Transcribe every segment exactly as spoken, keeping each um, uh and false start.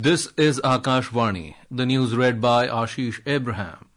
This is Akashvani. The news read by Ashish Abraham.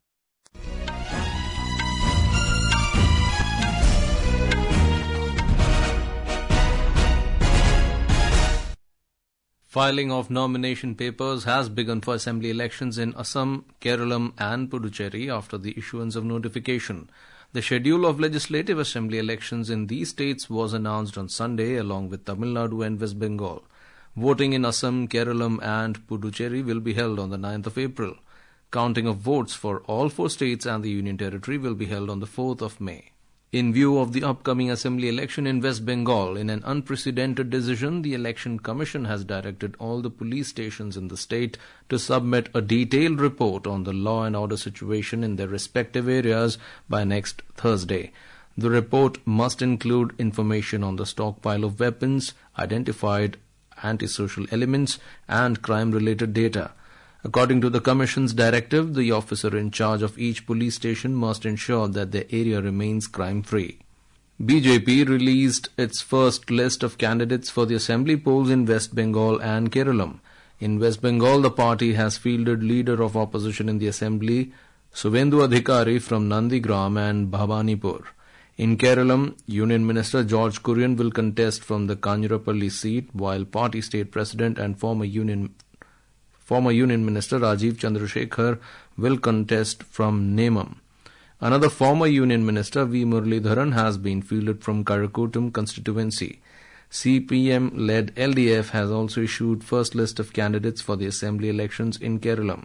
Filing of nomination papers has begun for assembly elections in Assam, Kerala and Puducherry after the issuance of notification. The schedule of legislative assembly elections in these states was announced on Sunday along with Tamil Nadu and West Bengal. Voting in Assam, Kerala and Puducherry will be held on the ninth of April. Counting of votes for all four states and the Union Territory will be held on the fourth of May. In view of the upcoming assembly election in West Bengal, in an unprecedented decision, the Election Commission has directed all the police stations in the state to submit a detailed report on the law and order situation in their respective areas by next Thursday. The report must include information on the stockpile of weapons, identified antisocial elements, and crime-related data. According to the Commission's directive, the officer in charge of each police station must ensure that the area remains crime-free. B J P released its first list of candidates for the assembly polls in West Bengal and Kerala. In West Bengal, the party has fielded leader of opposition in the assembly, Suvendu Adhikari from Nandigram and Bhabanipur. In Kerala, Union Minister George Kurian will contest from the Kanjurapalli seat, while party state president and former Union former Union Minister Rajiv Chandrasekhar will contest from Nemam. Another former Union Minister, V. Muralidharan, has been fielded from Karakoram constituency. C P M-led L D F has also issued first list of candidates for the assembly elections in Kerala.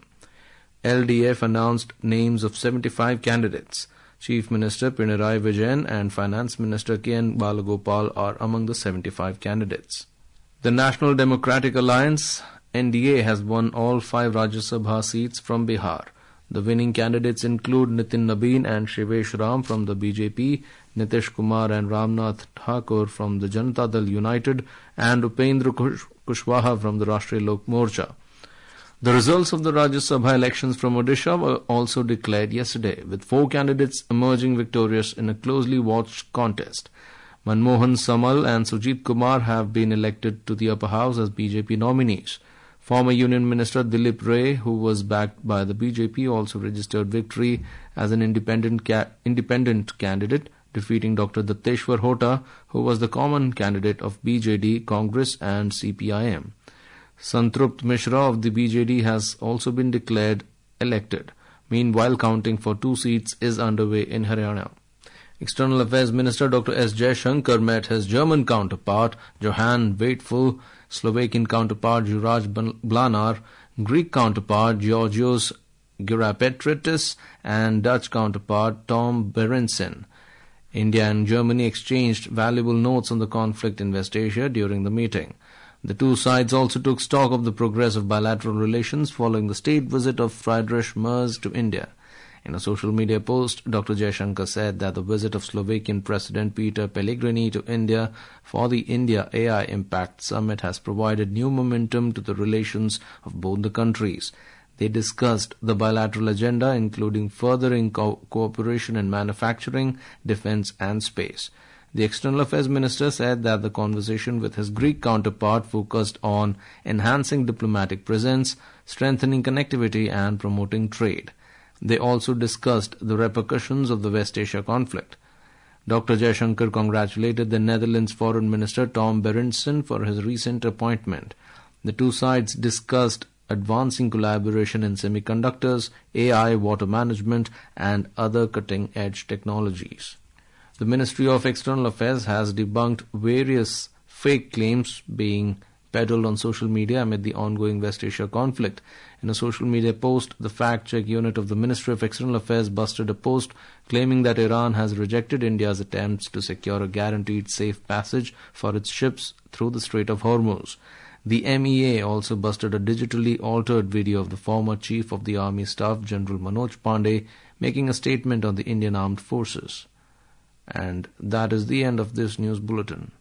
L D F announced names of seventy-five candidates. Chief Minister Pinarayi Vijayan and Finance Minister K N Balagopal are among the seventy-five candidates. The National Democratic Alliance, N D A, has won all five Rajya Sabha seats from Bihar. The winning candidates include Nitin Nabeen and Shivesh Ram from the B J P, Nitish Kumar and Ramnath Thakur from the Janata Dal United, and Upendra Kushwaha from the Rashtriya Lok Morcha. The results of the Rajya Sabha elections from Odisha were also declared yesterday, with four candidates emerging victorious in a closely watched contest. Manmohan Samal and Sujit Kumar have been elected to the upper house as B J P nominees. Former Union Minister Dilip Ray, who was backed by the B J P, also registered victory as an independent ca- independent candidate, defeating Doctor Datteshwar Hota, who was the common candidate of B J D, Congress and C P I M. Santrupt Mishra of the B J D has also been declared elected. Meanwhile, counting for two seats is underway in Haryana. External Affairs Minister Doctor S. Jaishankar met his German counterpart Johann Waitful, Slovakian counterpart Juraj Blanar, Greek counterpart Georgios Gerapetritis, and Dutch counterpart Tom Berendsen. India and Germany exchanged valuable notes on the conflict in West Asia during the meeting. The two sides also took stock of the progress of bilateral relations following the state visit of Friedrich Merz to India. In a social media post, Doctor Jaishankar said that the visit of Slovakian President Peter Pellegrini to India for the India A I Impact Summit has provided new momentum to the relations of both the countries. They discussed the bilateral agenda, including furthering co- cooperation in manufacturing, defense and space. The External Affairs Minister said that the conversation with his Greek counterpart focused on enhancing diplomatic presence, strengthening connectivity and promoting trade. They also discussed the repercussions of the West Asia conflict. Doctor Jaishankar congratulated the Netherlands Foreign Minister Tom Berendsen for his recent appointment. The two sides discussed advancing collaboration in semiconductors, A I, water management and other cutting-edge technologies. The Ministry of External Affairs has debunked various fake claims being peddled on social media amid the ongoing West Asia conflict. In a social media post, the fact-check unit of the Ministry of External Affairs busted a post claiming that Iran has rejected India's attempts to secure a guaranteed safe passage for its ships through the Strait of Hormuz. The M E A also busted a digitally altered video of the former Chief of the Army Staff, General Manoj Pandey, making a statement on the Indian Armed Forces. And that is the end of this news bulletin.